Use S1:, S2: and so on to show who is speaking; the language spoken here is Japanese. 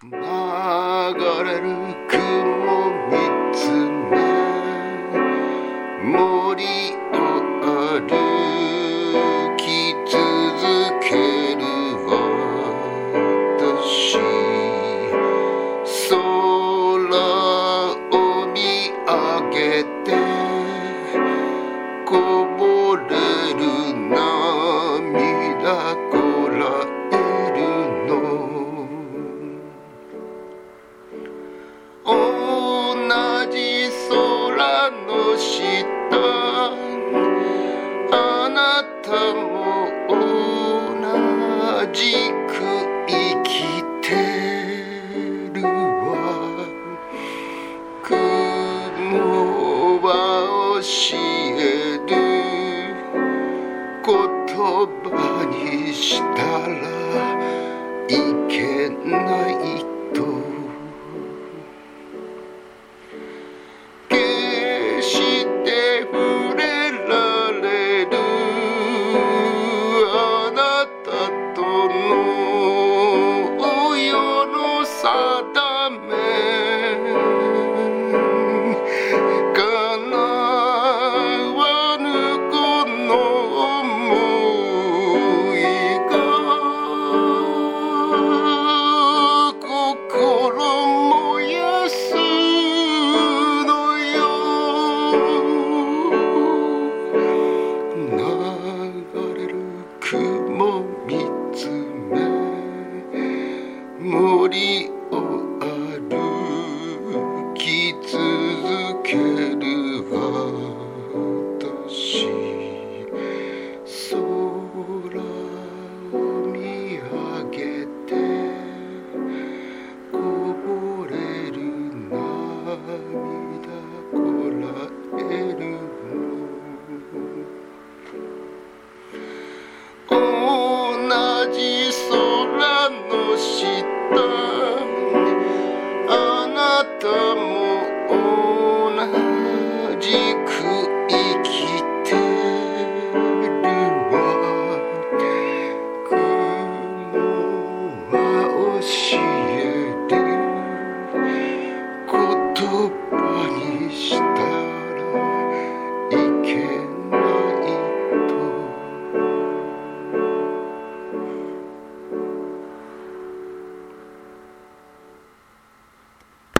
S1: 流れる雲見つめ森を歩き続ける私、空を見上げてこぼれる涙こらえるの、同じ空の下あなたも同じく生きてるわ。雲は教える言葉にしたらいけないと、決して触れられるあなたとの世の定め、叶わぬこの想いが心燃やすのよ。流れる雲見つめ森